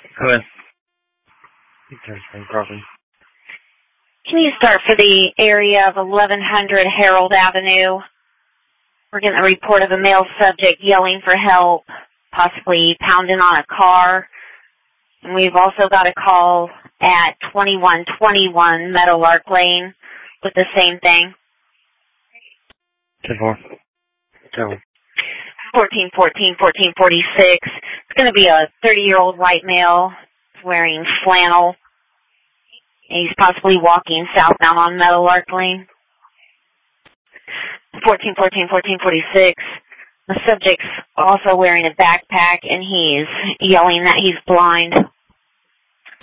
Go ahead. Problem. Can you start for the area of 1100 Harold Avenue? We're getting a report of a male subject yelling for help, possibly pounding on a car. And we've also got a call at 2121 Meadowlark Lane with the same thing. 10-4. 1446. It's going to be a 30-year-old white male wearing flannel. He's possibly walking southbound on Meadowlark Lane. 1446. The subject's also wearing a backpack, and he's yelling that he's blind.